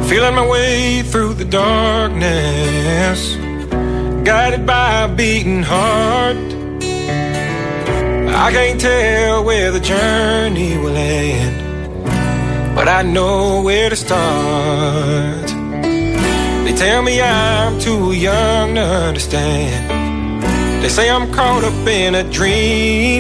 Feeling my way through the darkness, guided by a beating heart. I can't tell where the journey will end, but I know where to start. They tell me I'm too young to understand. They say I'm caught up in a dream.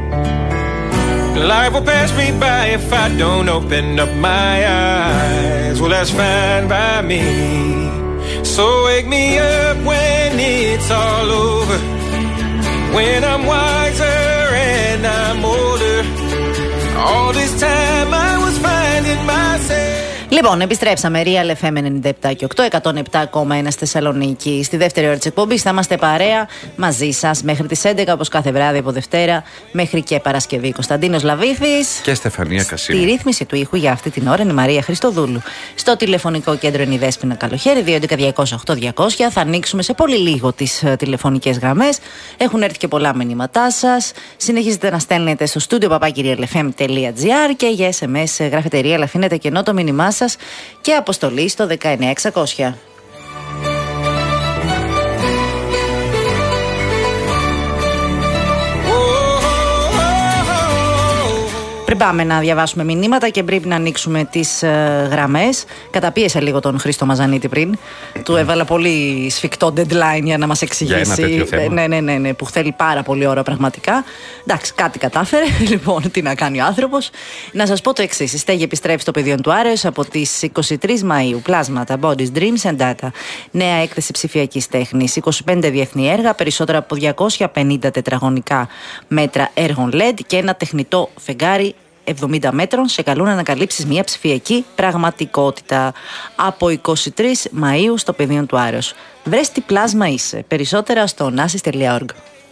Life will pass me by if I don't open up my eyes. Well, that's fine by me. So wake me up when it's all over, when I'm wiser and I'm older. All this time I was finding myself. Λοιπόν, επιστρέψαμε. Real FM 97 και 8, 107,1 στη Θεσσαλονίκη. Στη δεύτερη ώρα της εκπομπής θα είμαστε παρέα μαζί σας μέχρι τις 11, όπως κάθε βράδυ από Δευτέρα μέχρι και Παρασκευή. Κωνσταντίνος Λαβίθης και Στεφανία Κασίμη. Στη ρύθμιση του ήχου για αυτή την ώρα είναι η Μαρία Χριστοδούλου. Στο τηλεφωνικό κέντρο είναι η Δέσποινα Καλοχέρη, 211-200-8200. Θα ανοίξουμε σε πολύ λίγο τις τηλεφωνικές γραμμές. Έχουν έρθει και πολλά μηνύματά σας. Συνεχίζετε να στέλνετε στο studio@realfm.gr και για SMS γράφετε Real, αφήνετε κενό το μήνυμά σας και αποστολή στο 19600. Πριν πάμε να διαβάσουμε μηνύματα και πριν να ανοίξουμε τις γραμμές, καταπίεσα λίγο τον Χρήστο Μαζανίτη πριν. Του έβαλα πολύ σφιχτό deadline για να μας εξηγήσει. Ναι, που θέλει πάρα πολύ ώρα πραγματικά. Εντάξει, κάτι κατάφερε. Λοιπόν, τι να κάνει ο άνθρωπος. Να σας πω το εξής. Η Στέγη επιστρέφει στο πεδίο του Άρεως από τις 23 Μαΐου. Πλάσματα, Bodies, Dreams and Data. Νέα έκθεση ψηφιακής τέχνης. 25 διεθνή έργα, περισσότερα από 250 τετραγωνικά μέτρα έργων LED και ένα τεχνητό φεγγάρι 70 μέτρων σε καλούν να ανακαλύψεις μια ψηφιακή πραγματικότητα. Από 23 Μαΐου στο πεδίο του Άρεως. Βρες τι πλάσμα είσαι. Περισσότερα στο nasis.org.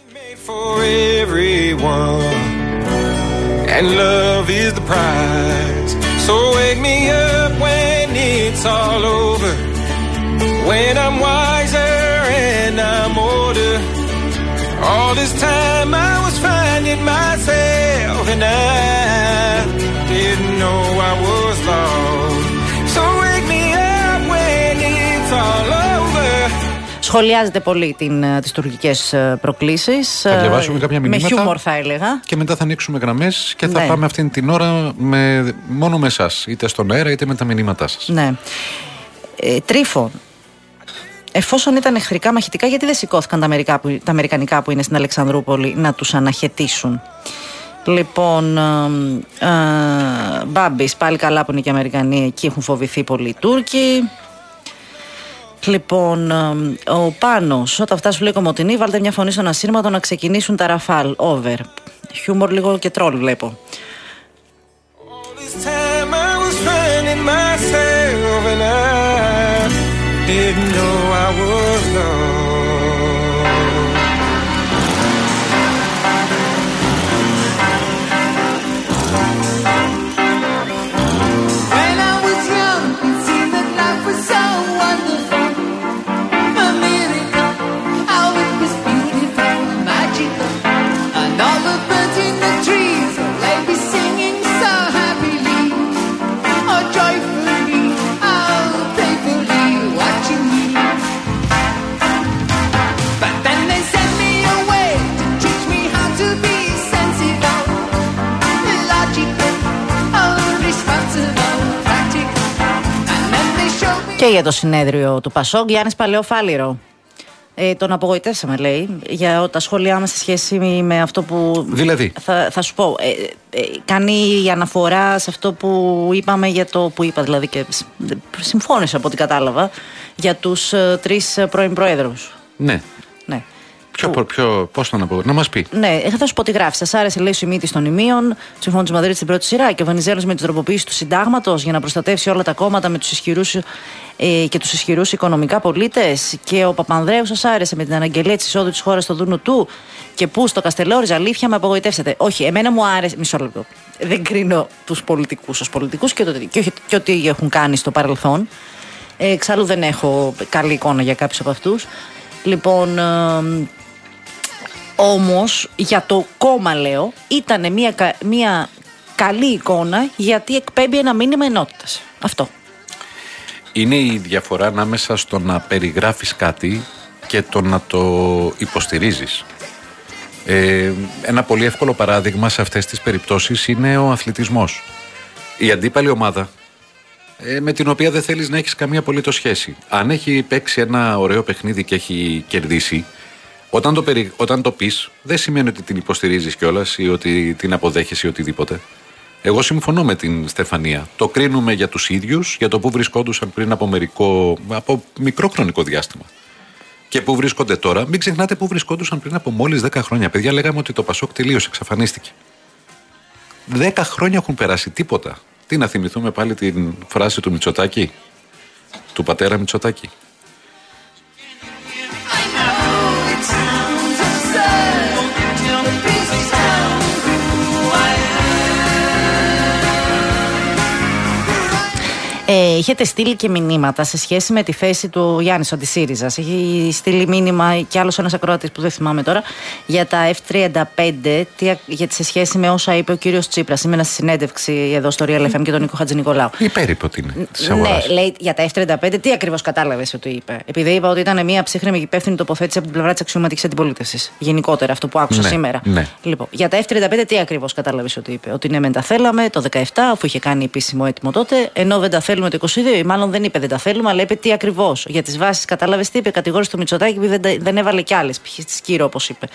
And love is the prize. So wake me up when it's all over, when I'm wiser and I'm older. All this time I was finding myself and I didn't know I was lost. So wake me up when it's all over. Σχολιάζεται πολύ τις τουρκικές προκλήσεις. Θα διαβάσουμε κάποια μηνύματα. Με χιούμορ θα έλεγα. Και μετά θα ανοίξουμε γραμμές και θα πάμε αυτήν την ώρα μόνο με εσάς. Είτε στον αέρα είτε με τα μηνύματά σας. Ναι. Τρίφο. Εφόσον ήταν εχθρικά μαχητικά, γιατί δεν σηκώθηκαν τα αμερικανικά που είναι στην Αλεξανδρούπολη να τους αναχαιτήσουν. Λοιπόν, Μπάμπης, πάλι καλά που είναι και οι Αμερικανοί, εκεί έχουν φοβηθεί πολύ οι Τούρκοι. Λοιπόν, ο Πάνος, όταν φτάσει λέει Κομοτηνή, βάλτε μια φωνή στον ασύρματο να ξεκινήσουν τα Ραφάλ. Over. Χιούμορ λίγο και τρόλ βλέπω. Didn't know I was lost. When I was young, it seemed that life was so wonderful, a miracle, how it was beautiful and magical, and all the birds in the trees, they be singing so happily, oh joyfully, oh playfully. Και για το συνέδριο του Πασόκ, Γιάννης Παλαιοφάλιρο. Τον απογοητεύσαμε, λέει, για τα σχόλιά μας σε σχέση με αυτό που. Δηλαδή. Θα σου πω. Κάνει αναφορά σε αυτό που είπαμε για το. Που είπα, δηλαδή, και συμφώνησα από ό,τι κατάλαβα, για τους 3 πρώην προέδρους. Ναι. Ναι. Πώς θα να πω, να μας πει. Ναι, θα σου πω τι γράφει. Σας άρεσε, λέει, η Σιμίτη των Ιμίων, του Συμφώνου της Μαδρίτης στην πρώτη σειρά και ο Βενιζέλος με την τροποποίηση του συντάγματος για να προστατεύσει όλα τα κόμματα με τους ισχυρούς και τους ισχυρούς οικονομικά πολίτες. Και ο Παπανδρέου σας άρεσε με την αναγγελία της εισόδου της χώρας στο Δούνο του και που στο Καστελόριζα, αλήθεια, με απογοητεύσετε. Όχι, εμένα μου άρεσε. Μισό λεπτό. Δεν κρίνω τους πολιτικούς ως πολιτικούς και ό,τι έχουν κάνει στο παρελθόν. Εξάλλου δεν έχω καλή εικόνα για κάποιους από αυτούς. Λοιπόν. Όμως για το κόμμα, λέω, ήταν μια καλή εικόνα γιατί εκπέμπει ένα μήνυμα ενότητας. Αυτό. Είναι η διαφορά ανάμεσα στο να περιγράφεις κάτι και το να το υποστηρίζεις. Ένα πολύ εύκολο παράδειγμα σε αυτές τις περιπτώσεις είναι ο αθλητισμός. Η αντίπαλη ομάδα, με την οποία δεν θέλεις να έχεις καμία απολύτως σχέση, αν έχει παίξει ένα ωραίο παιχνίδι και έχει κερδίσει, όταν το πεις, δεν σημαίνει ότι την υποστηρίζεις κιόλας ή ότι την αποδέχεσαι ή οτιδήποτε. Εγώ συμφωνώ με την Στεφανία. Το κρίνουμε για τους ίδιους, για το που βρισκόντουσαν πριν από μικρό χρονικό διάστημα. Και που βρίσκονται τώρα. Μην ξεχνάτε που βρισκόντουσαν πριν από μόλις 10 χρόνια. Παιδιά, λέγαμε ότι το Πασόκ τελείωσε, εξαφανίστηκε. 10 χρόνια έχουν περάσει, τίποτα. Τι να θυμηθούμε πάλι την φράση του Μητσοτάκη, του πατέρα Μητσοτάκη. Έχετε στείλει και μηνύματα σε σχέση με τη θέση του Γιάννης, ο ΣΥΡΙΖΑς. Έχει στείλει μήνυμα και άλλος ένας ακροατής που δεν θυμάμαι τώρα για τα F-35, σε σχέση με όσα είπε ο κύριος Τσίπρας. Σήμερα στη συνέντευξη εδώ στο Real FM και τον Νίκο Χατζηνικολάου. Υπέρυπο είναι. Ναι, λέει για τα F-35, τι ακριβώς κατάλαβες ότι είπε? Επειδή είπα ότι ήταν μια ψύχρεμη και υπεύθυνη τοποθέτηση από την πλευρά της αξιωματικής αντιπολίτευσης. Γενικότερα, αυτό που άκουσα σήμερα. Ναι. Λοιπόν, για τα F-35, τι ακριβώς κατάλαβες ότι είπε? Ότι ναι, μεν τα θέλαμε το 17, αφού είχε κάνει επίσημο έτοιμο τότε, ενώ δεν τα θέλουμε το 22, ή μάλλον δεν είπε δεν τα θέλουμε, αλλά είπε τι ακριβώς. Για τις βάσεις, κατάλαβες τι είπε? Κατηγόρησε το Μητσοτάκη επειδή δεν έβαλε κι άλλες, π.χ. στη Σκύρο, όπως είπε.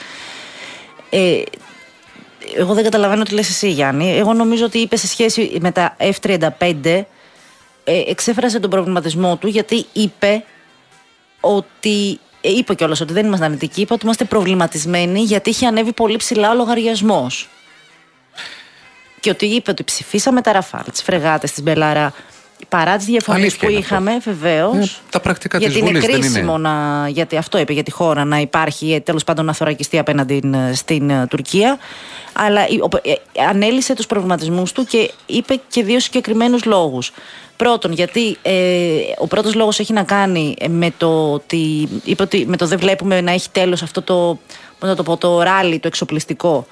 Εγώ δεν καταλαβαίνω τι λες εσύ, Γιάννη. Εγώ νομίζω ότι είπε σε σχέση με τα F-35, εξέφρασε τον προβληματισμό του, γιατί είπε ότι. Είπε κιόλας ότι δεν ήμασταν αρνητικοί, είπε ότι είμαστε προβληματισμένοι γιατί είχε ανέβει πολύ ψηλά ο λογαριασμός. Και ότι είπε ότι ψηφίσαμε τα Ραφάλ, τις φρεγάτες, τις Μπελάρα, παρά τις διαφωνίες που είχαμε, βεβαίως. Τα πρακτικά της γιατί Βουλής είναι κρίσιμο γιατί αυτό είπε για τη χώρα να υπάρχει, τέλος πάντων, να θωρακιστεί απέναντι στην Τουρκία. Αλλά ανέλυσε τους προβληματισμούς του και είπε και δύο συγκεκριμένους λόγους. Πρώτον, γιατί ο πρώτος λόγος έχει να κάνει με το ότι είπε ότι με το δεν βλέπουμε να έχει τέλος αυτό το ράλι, το εξοπλιστικό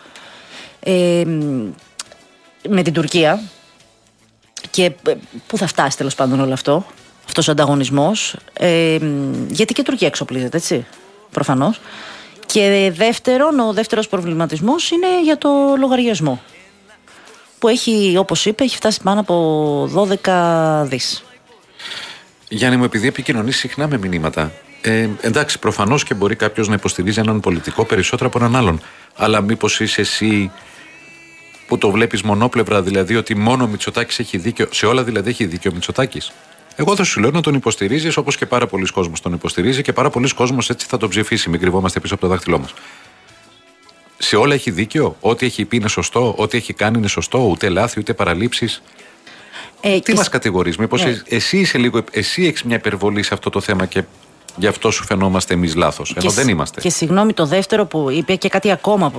με την Τουρκία, και πού θα φτάσει τέλος πάντων όλο αυτός ο ανταγωνισμός, γιατί και η Τουρκία εξοπλίζεται, έτσι, προφανώς. Και ο δεύτερος προβληματισμός είναι για το λογαριασμό, που έχει, όπως είπε, έχει φτάσει πάνω από 12 δις. Γιάννη μου, επειδή επικοινωνείς συχνά με μηνύματα, εντάξει, προφανώς και μπορεί κάποιος να υποστηρίζει έναν πολιτικό περισσότερο από έναν άλλον, αλλά μήπως είσαι εσύ που το βλέπεις μονόπλευρα, δηλαδή ότι μόνο ο Μητσοτάκης έχει δίκιο, σε όλα δηλαδή έχει δίκιο ο Μητσοτάκης? Εγώ θα σου λέω να τον υποστηρίζεις όπως και πάρα πολλοί κόσμος τον υποστηρίζει και πάρα πολλοί κόσμος έτσι θα τον ψηφίσει. Μην κρυβόμαστε πίσω από το δάχτυλό μας. Σε όλα έχει δίκιο, ό,τι έχει πει είναι σωστό, ό,τι έχει κάνει είναι σωστό, ούτε λάθη ούτε παραλήψεις. Τι μας κατηγορείς, μήπως εσύ έχεις μια υπερβολή σε αυτό το θέμα και γι' αυτό σου φαινόμαστε εμείς λάθος, ενώ δεν είμαστε? Και συγγνώμη, το δεύτερο που είπε και κάτι ακόμα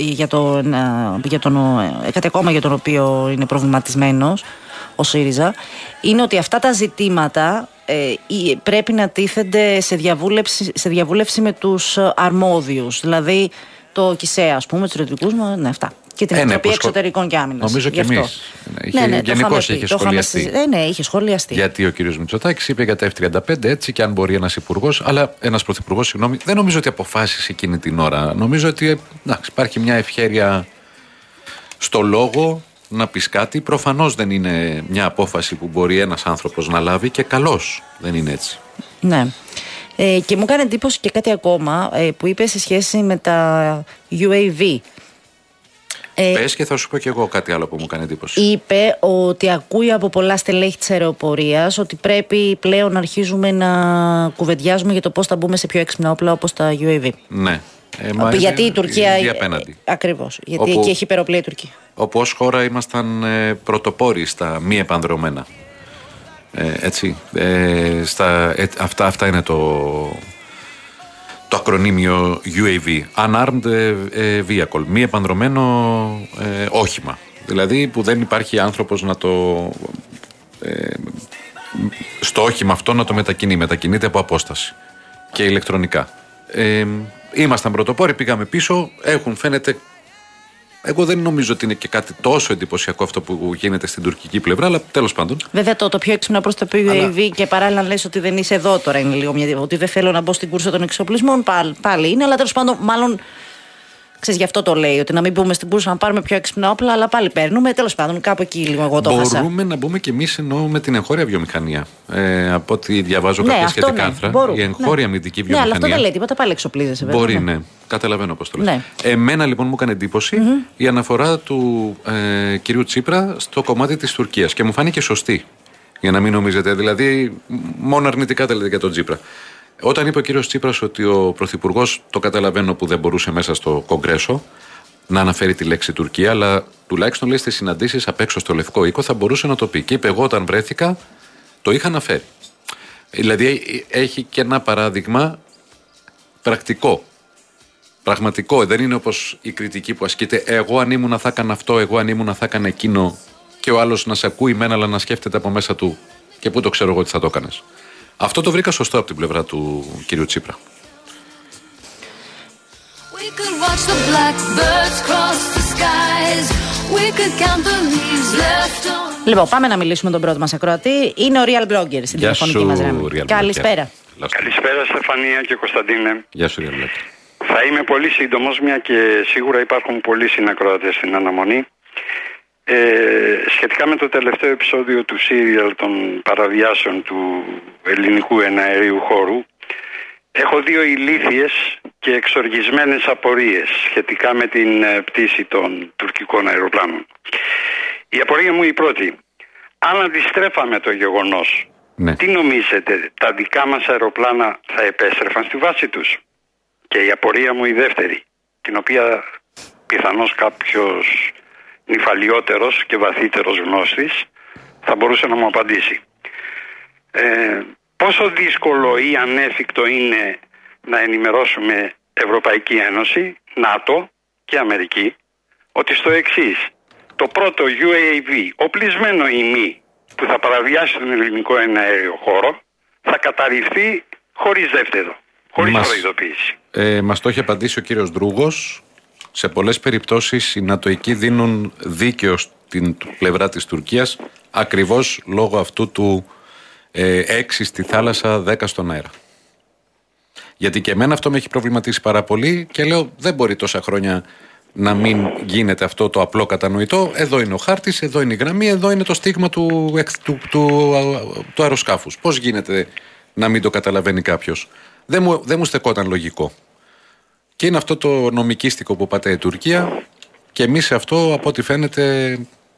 κάτι ακόμα για τον οποίο είναι προβληματισμένος ο ΣΥΡΙΖΑ, είναι ότι αυτά τα ζητήματα πρέπει να τίθενται σε διαβούλευση με τους αρμόδιους, δηλαδή το ΚΙΣΕΑ, ας πούμε, τους ρητρικούς, ναι, αυτά. Και την Επιτροπή Εξωτερικών και Άμυνας. Νομίζω και εμείς. Γενικώς είχε σχολιαστεί. Ναι, είχε σχολιαστεί. Γιατί ο κύριος Μητσοτάκης είπε για τα F-35 έτσι, και αν μπορεί ένας υπουργός, αλλά ένας πρωθυπουργός, συγγνώμη, δεν νομίζω ότι αποφάσισε εκείνη την ώρα. Νομίζω ότι υπάρχει μια ευχέρεια στο λόγο να πεις κάτι. Προφανώς δεν είναι μια απόφαση που μπορεί ένας άνθρωπος να λάβει και καλώς δεν είναι έτσι. Ναι. Και μου έκανε εντύπωση και κάτι ακόμα που είπε σε σχέση με τα UAV. Πες και θα σου πω και εγώ κάτι άλλο που μου κάνει εντύπωση. Είπε ότι ακούει από πολλά στελέχη της αεροπορίας ότι πρέπει πλέον να αρχίζουμε να κουβεντιάζουμε για το πώς θα μπούμε σε πιο έξυπνα όπλα όπως τα UAV. Ναι. Γιατί η Τουρκία. Ακριβώς. Γιατί εκεί έχει υπεροπλία η Τουρκία. Όπου ως χώρα ήμασταν πρωτοπόροι στα μη επανδρωμένα. Έτσι. Αυτά είναι το ακρονίμιο UAV, Unarmed Vehicle, μη επανδρωμένο όχημα. Δηλαδή που δεν υπάρχει άνθρωπος να στο όχημα αυτό να το μετακινείται από απόσταση και ηλεκτρονικά. Ήμασταν πρωτοπόροι, πήγαμε πίσω, έχουν φαίνεται Εγώ δεν νομίζω ότι είναι και κάτι τόσο εντυπωσιακό αυτό που γίνεται στην τουρκική πλευρά, αλλά τέλος πάντων. Βέβαια το πιο έξυπνο προς το UAV και παράλληλα λες ότι δεν είσαι εδώ τώρα είναι λίγο ότι δεν θέλω να μπω στην κούρσα των εξοπλισμών, πάλι είναι, αλλά τέλος πάντων μάλλον. Ξέρεις, γι' αυτό το λέει, ότι να μην μπούμε στην κούρσα να πάρουμε πιο έξυπνα όπλα, αλλά πάλι παίρνουμε. Τέλος πάντων, κάπου εκεί λίγο εγώ το χάσα. Μπορούμε να μπούμε κι εμείς εννοώ με την εγχώρια βιομηχανία. Από ό,τι διαβάζω κάποια σχετικά άρθρα. Η εγχώρια αμυντική βιομηχανία. Ναι, αλλά αυτό δεν λέει τίποτα, πάλι εξοπλίζεσαι. Μπορεί, ναι. Καταλαβαίνω πώς το λες. Ναι. Εμένα λοιπόν μου έκανε εντύπωση η αναφορά του κυρίου Τσίπρα στο κομμάτι της Τουρκίας και μου φάνηκε σωστή. Για να μην νομίζετε, δηλαδή, μόνο αρνητικά τα λέτε για τον Τσίπρα. Όταν είπε ο κύριος Τσίπρας ότι ο Πρωθυπουργός, το καταλαβαίνω που δεν μπορούσε μέσα στο Κογκρέσο να αναφέρει τη λέξη Τουρκία, αλλά τουλάχιστον λέει στις συναντήσεις απ' έξω στο Λευκό Οίκο θα μπορούσε να το πει. Και είπε: εγώ όταν βρέθηκα το είχα αναφέρει. Δηλαδή έχει και ένα παράδειγμα πρακτικό. Πραγματικό. Δεν είναι όπως η κριτική που ασκείται. Εγώ αν ήμουν θα έκανα αυτό, εγώ αν ήμουν θα έκανα εκείνο. Και ο άλλος να σε ακούει μένα, αλλά να σκέφτεται από μέσα του. Και πού το ξέρω εγώ τι θα το έκανες. Αυτό το βρήκα σωστό από την πλευρά του κυρίου Τσίπρα. Λοιπόν, πάμε να μιλήσουμε με τον πρώτο μας ακροατή. Είναι ο Real Blogger στην τηλεφωνική μας γραμμή. Καλησπέρα. Καλησπέρα Στεφανία και Κωνσταντίνε. Γεια σου, Real Blogger. Θα είμαι πολύ σύντομος, μια και σίγουρα υπάρχουν πολλοί συνακροατές στην αναμονή. Σχετικά με το τελευταίο επεισόδιο του Serial των παραβιάσεων του ελληνικού εναερίου χώρου, έχω δύο ηλίθιες και εξοργισμένες απορίες σχετικά με την πτήση των τουρκικών αεροπλάνων. Η απορία μου η πρώτη: αν αντιστρέφαμε το γεγονός, τι νομίζετε, τα δικά μας αεροπλάνα θα επέστρεφαν στη βάση τους? Και η απορία μου η δεύτερη, την οποία πιθανώς κάποιος νυφαλιότερος και βαθύτερος γνώστης θα μπορούσε να μου απαντήσει. Πόσο δύσκολο ή ανέφικτο είναι να ενημερώσουμε Ευρωπαϊκή Ένωση, ΝΑΤΟ και Αμερική ότι στο εξής: το πρώτο UAV οπλισμένο ημί που θα παραβιάσει τον ελληνικό εναέριο χώρο θα καταρριφθεί χωρίς δεύτερο, χωρίς προειδοποίηση. Μας το έχει απαντήσει ο κύριος Δρούγος. Σε πολλές περιπτώσεις οι Νατοικοί δίνουν δίκαιο στην πλευρά της Τουρκίας ακριβώς λόγω αυτού του 6 στη θάλασσα, 10 στον αέρα. Γιατί και εμένα αυτό με έχει προβληματίσει πάρα πολύ και λέω δεν μπορεί τόσα χρόνια να μην γίνεται αυτό το απλό κατανοητό. Εδώ είναι ο χάρτης, εδώ είναι η γραμμή, εδώ είναι το στίγμα του αεροσκάφους. Πώς γίνεται να μην το καταλαβαίνει κάποιος? Δεν μου στεκόταν λογικό. Και είναι αυτό το νομικίστικο που πατάει η Τουρκία και εμείς σε αυτό από ό,τι φαίνεται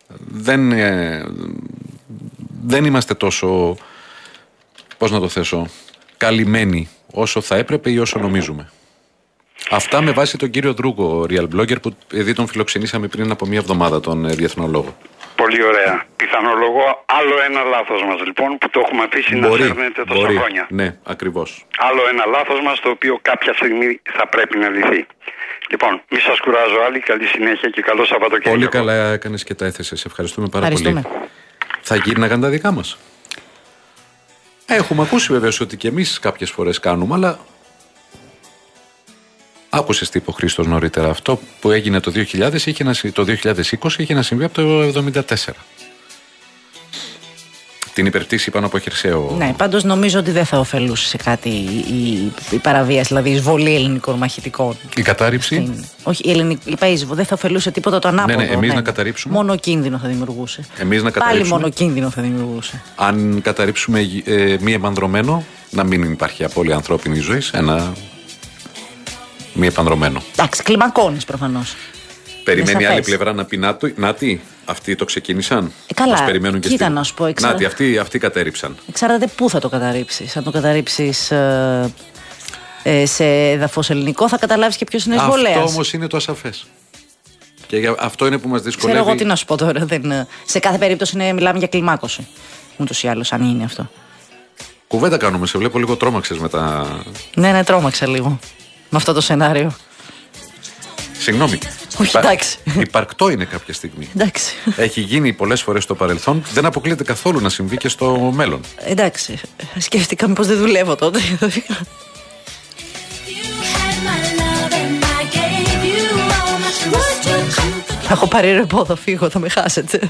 δεν είμαστε τόσο, πώς να το θέσω, καλυμμένοι όσο θα έπρεπε ή όσο νομίζουμε. Αυτά με βάση τον κύριο Δρούγκο, Real Blogger, που ήδη τον φιλοξενήσαμε πριν από μια εβδομάδα, τον διεθνολόγο. Πολύ ωραία. Πιθανολογώ άλλο ένα λάθος μας λοιπόν που το έχουμε αφήσει να σέρνεται τόσα χρόνια. Ναι, ακριβώς. Άλλο ένα λάθος μας το οποίο κάποια στιγμή θα πρέπει να λυθεί. Λοιπόν, μη σας κουράζω άλλη, καλή συνέχεια και καλό Σαββατοκύριακο. Πολύ καλά έκανες και τα έθεσες. Ευχαριστούμε πάρα πολύ. Θα γύρναγαν τα δικά μας. Έχουμε ακούσει βεβαίως ότι και εμείς κάποιες φορές κάνουμε, αλλά άκουσες τι είπε ο Χρήστος νωρίτερα? Αυτό που έγινε το 2020 είχε να συμβεί από το 1974. Την υπερπτήση πάνω από χερσαίο. Ναι, πάντως νομίζω ότι δεν θα ωφελούσε σε κάτι η παραβίαση, δηλαδή η εισβολή ελληνικών μαχητικών. Η κατάρριψη. Όχι, δεν θα ωφελούσε τίποτα το ανάποδο. Ναι, εμείς να καταρρίψουμε. Μόνο κίνδυνο θα δημιουργούσε. Εμείς να καταρρίψουμε. Πάλι μόνο κίνδυνο θα δημιουργούσε. Αν καταρρίψουμε μη επανδρωμένο, να μην υπάρχει απώλεια ανθρώπινη ζωή, ένα μη επανδρωμένο. Εντάξει, κλιμακώνεις προφανώς. Περιμένει η άλλη πλευρά να πει Νάτι, αυτοί το ξεκίνησαν. Καλά, μας περιμένουν και κοίτα να σου πω. Νάτι, αυτοί κατέριψαν. Εξαρτάται πού θα το καταρρίψεις. Αν το καταρρίψεις σε έδαφος ελληνικό, θα καταλάβεις και ποιος είναι εισβολέας. Αυτό όμως είναι το ασαφές. Και αυτό είναι που μας δυσκολεύει. Ξέρω εγώ τι να σου πω τώρα. Σε κάθε περίπτωση μιλάμε για κλιμάκωση. Ούτως ή άλλως, αν είναι αυτό. Κουβέντα κάνουμε, σε βλέπω λίγο τρόμαξες με τα. Ναι, τρόμαξα λίγο. Με αυτό το σενάριο. Συγγνώμη. Όχι, εντάξει. Υπαρκτό είναι κάποια στιγμή. Εντάξει. Έχει γίνει πολλές φορές στο παρελθόν. Δεν αποκλείεται καθόλου να συμβεί και στο μέλλον. Εντάξει. Σκέφτηκα μήπως δεν δουλεύω τότε. Θα έχω πάρει ρεπό, θα φύγω, θα με χάσετε.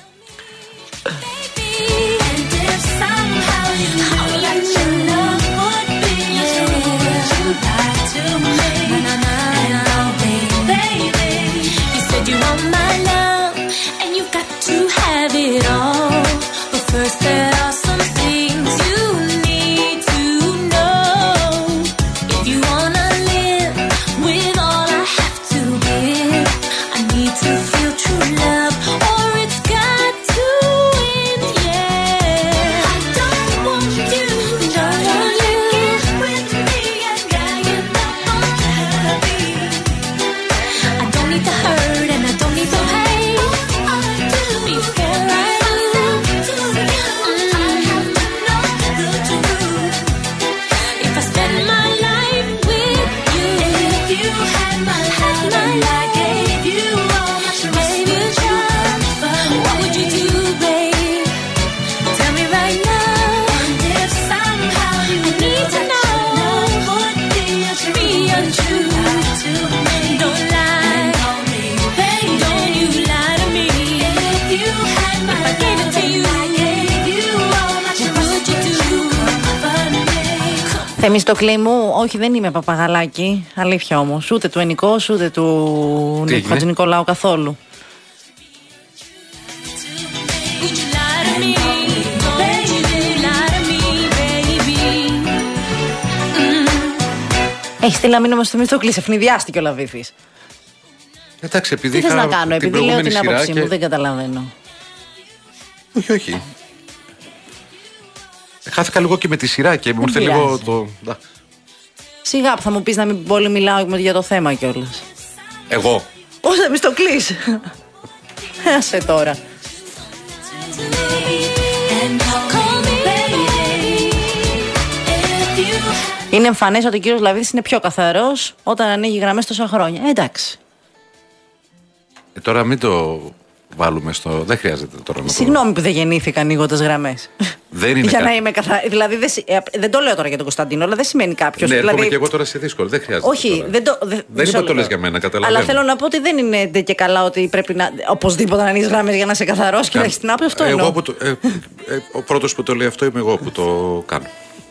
Θεμιστοκλή μου, όχι, δεν είμαι παπαγαλάκι, αλήθεια όμως. Ούτε του Ενικός, ούτε του Χατζηνικολάου καθόλου. Έχει στείλει να μήνυμα στο Θεμιστοκλή, σε φνηδιάστηκε ο Λαβίθης. Εντάξει, επειδή τι θες να κάνω, επειδή λέω την άποψή μου, δεν καταλαβαίνω. Όχι. Χάθηκα λίγο και με τη σειρά και μου ήρθε λίγο το... Σιγά που θα μου πεις να μην πολύ μιλάω για το θέμα κιόλας. Εγώ. Όσο να μη στο κλείς. Άσε τώρα. Είναι εμφανές ότι ο κύριος Λαβίδης είναι πιο καθαρός όταν ανοίγει γραμμές τόσα χρόνια. Εντάξει. Τώρα μην το βάλουμε στο... Δεν χρειάζεται τώρα να το... Συγγνώμη που δεν γεννήθηκα ανοίγοντας γραμμές. Δεν είναι για να είμαι καθαρή. Δηλαδή δεν το λέω τώρα για τον Κωνσταντίνο, αλλά δεν σημαίνει κάποιος. Ναι, δηλαδή... έρχομαι και εγώ τώρα σε δύσκολο. Δεν χρειάζεται. Όχι, δεν είπα το λες για μένα, καταλαβαίνω. Αλλά θέλω να πω ότι δεν είναι και καλά ότι πρέπει να οπωσδήποτε να ανοίγεις γραμμές για να είσαι καθαρός και να έχεις την άποψη. Αυτό εννοώ. Ο πρώτος που το λέει αυτό είμαι εγώ που το κάνω.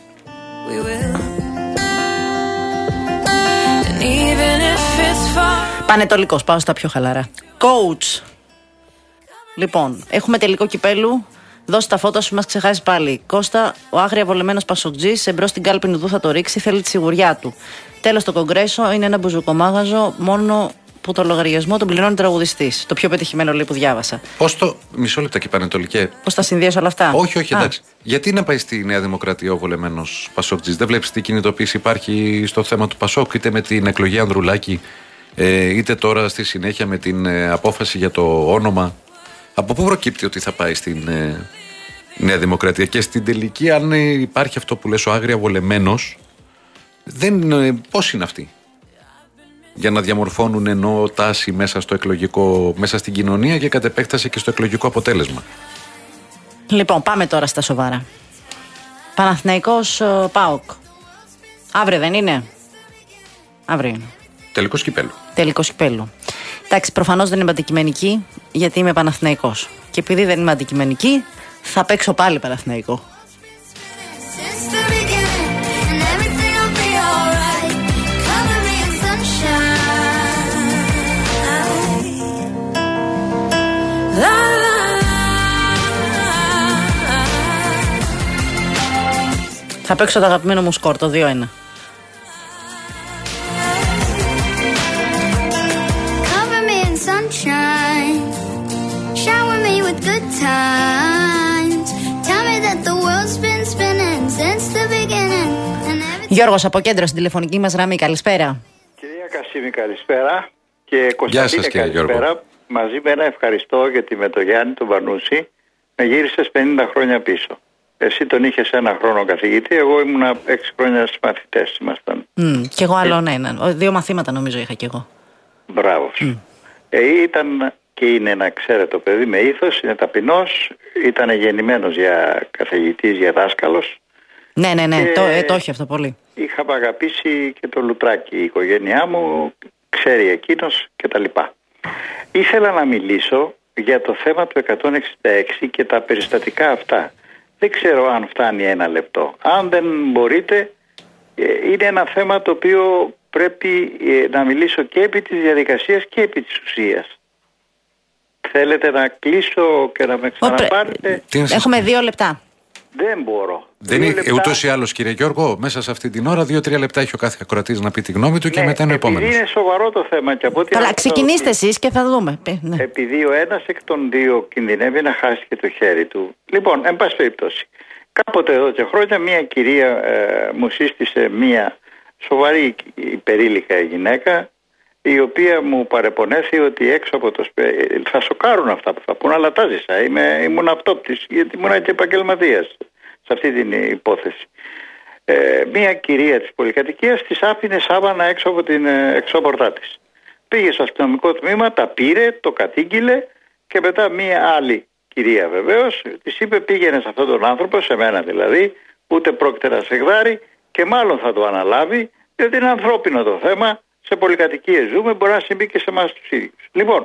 Πανετολικός, πάω στα πιο χαλαρά. Coach. Λοιπόν, έχουμε τελικό κυπέλου. Δώσε τα φώτα σου, μας ξεχάσει πάλι. Κώστα, ο άγρια βολεμένος Πασοκτζής, εμπρός στην κάλπη Νουδού θα το ρίξει, θέλει τη σιγουριά του. Τέλος, το κογκρέσο είναι ένα μπουζουκομάγαζο, μόνο που το λογαριασμό τον πληρώνει τραγουδιστής. Το πιο πετυχημένο λέει που διάβασα. Πώς το. Μισό λεπτό και Πανετολικέ. Πώς τα συνδυάζω όλα αυτά. Όχι, εντάξει. Γιατί να πάει στη Νέα Δημοκρατία ο βολεμένος Πασοκτζής? Δεν βλέπεις τι κινητοποίηση υπάρχει στο θέμα του Πασόκ, είτε με την εκλογή Ανδρουλάκη, είτε τώρα στη συνέχεια με την απόφαση για το όνομα. Από πού προκύπτει ότι θα πάει στην Νέα Δημοκρατία? Και στην τελική, αν υπάρχει αυτό που λες ο άγρια βολεμένος, πώς είναι αυτοί για να διαμορφώνουν ενώ τάση μέσα στο εκλογικό, μέσα στην κοινωνία και κατ' επέκταση και στο εκλογικό αποτέλεσμα? Λοιπόν, πάμε τώρα στα σοβαρά. Παναθηναϊκός ΠΑΟΚ. Αύριο δεν είναι? Αύριο είναι. Τελικός κυπέλλου. Τελικός κυπέλλου. Εντάξει, προφανώς δεν είμαι αντικειμενική, γιατί είμαι Παναθηναϊκός. Και επειδή δεν είμαι αντικειμενική, θα παίξω πάλι Παναθηναϊκό. Θα παίξω το αγαπημένο μου σκορ, το 2-1. Γιώργος από κέντρο στην τηλεφωνική μας γραμμή, καλησπέρα. Κυρία Κασίμη, καλησπέρα. Και Κωνσταντίνε, καλησπέρα. Μαζί με ένα ευχαριστώ γιατί με τον Γιάννη τον Πανούση με γύρισες 50 χρόνια πίσω. Εσύ τον είχες ένα χρόνο καθηγητή, εγώ ήμουνα 6 χρόνια μαθητές ήμασταν. Κι εγώ άλλον έναν. 2 μαθήματα νομίζω είχα κι εγώ. Μπράβο. Ήταν και είναι ένα ξέρετο παιδί με ήθος, είναι ταπεινός, ήταν γεννημένος για καθηγητής, για δάσκαλος. Ναι, το έχει αυτό πολύ. Είχα αγαπήσει και το Λουτράκι, η οικογένειά μου ξέρει εκείνος και τα λοιπά. Ήθελα να μιλήσω για το θέμα του 166 και τα περιστατικά αυτά. Δεν ξέρω αν φτάνει 1 λεπτό. Αν δεν μπορείτε, είναι ένα θέμα το οποίο πρέπει να μιλήσω και επί της διαδικασίας και επί της ουσίας. Θέλετε να κλείσω και να με ξαναπάρετε? Έχουμε 2 λεπτά. Δεν μπορώ. Ούτως ή άλλως, κύριε Γιώργο, μέσα σε αυτή την ώρα 2-3 λεπτά έχει ο κάθε ακροατής να πει τη γνώμη του και μετά είναι ο επόμενος. Είναι σοβαρό το θέμα. Και από ό,τι καλά, ξεκινήστε εσείς και θα δούμε. Ναι. Επειδή ο ένας εκ των δύο κινδυνεύει να χάσει και το χέρι του. Λοιπόν, εν πάση περιπτώσει, κάποτε εδώ και χρόνια μια κυρία μου σύστησε μια σοβαρή υπερήλικα γυναίκα, η οποία μου παρεπονέθη ότι έξω από το σπίτι, θα σοκάρουν αυτά που θα πούν, αλλά τα ζήσα. Ήμουν αυτόπτης, γιατί ήμουν και επαγγελματίας σε αυτή την υπόθεση. Μία κυρία της πολυκατοικίας της άφηνε σάβανα έξω από την εξώπορτά της. Πήγε στο αστυνομικό τμήμα, τα πήρε, το κατήγγειλε και μετά μία άλλη κυρία βεβαίως της είπε πήγαινε σε αυτόν τον άνθρωπο, σε μένα δηλαδή, ούτε πρόκειται να σε γδάρει και μάλλον θα το αναλάβει, γιατί είναι ανθρώπινο το θέμα. Σε πολυκατοικίες ζούμε, μπορεί να συμβεί και σε εμάς τους ίδιους. Λοιπόν,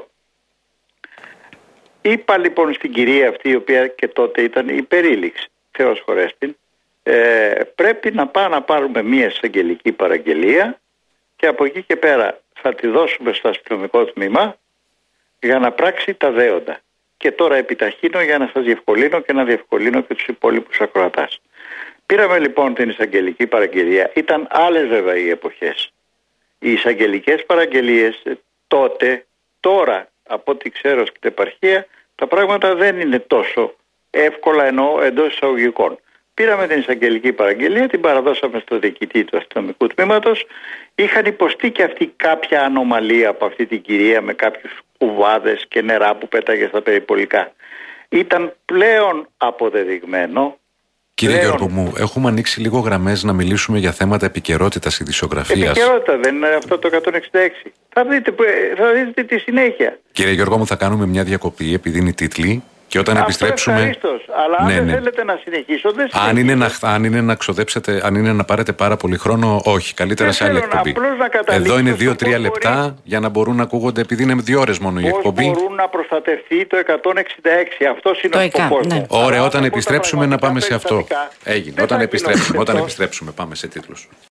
είπα λοιπόν στην κυρία αυτή, η οποία και τότε ήταν υπερήλιξη, Θεός χωρέστην, πρέπει να πάμε να πάρουμε μία εισαγγελική παραγγελία και από εκεί και πέρα θα τη δώσουμε στο αστυνομικό τμήμα για να πράξει τα δέοντα. Και τώρα επιταχύνω για να σας διευκολύνω και να διευκολύνω και τους υπόλοιπους ακροατάς. Πήραμε λοιπόν την εισαγγελική παραγγελία, ήταν άλλες βέβαια οι εποχές. Οι εισαγγελικές παραγγελίες τώρα από ό,τι ξέρω στην επαρχία, τα πράγματα δεν είναι τόσο εύκολα εννοώ εντός εισαγωγικών. Πήραμε την εισαγγελική παραγγελία, την παραδώσαμε στο διοικητή του αστυνομικού τμήματος. Είχαν υποστεί και αυτοί κάποια ανομαλία από αυτή την κυρία με κάποιους κουβάδες και νερά που πέταγε στα περιπολικά. Ήταν πλέον αποδεδειγμένο. Κύριε Γιώργο μου, έχουμε ανοίξει λίγο γραμμές να μιλήσουμε για θέματα επικαιρότητας ειδησιογραφίας. Επικαιρότητα δεν είναι αυτό το 166. Θα δείτε τη συνέχεια. Κύριε Γιώργο μου, θα κάνουμε μια διακοπή επειδή είναι τίτλοι και όταν επιστρέψουμε. Ευχαρίστως, αλλά αν δεν θέλετε να συνεχίσω, δεν αν είναι να ξοδέψετε, αν είναι να πάρετε πάρα πολύ χρόνο, όχι. Καλύτερα σε άλλη εκπομπή. Εδώ είναι 2-3 λεπτά για να μπορούν να ακούγονται, επειδή είναι 2 ώρες μόνο η εκπομπή. Πώς μπορούν να προστατευτεί το 166, αυτό είναι ο σκοπός μου. Ωραία, όταν επιστρέψουμε να πάμε σε αυτό. Έγινε. Όταν επιστρέψουμε, πάμε σε τίτλους.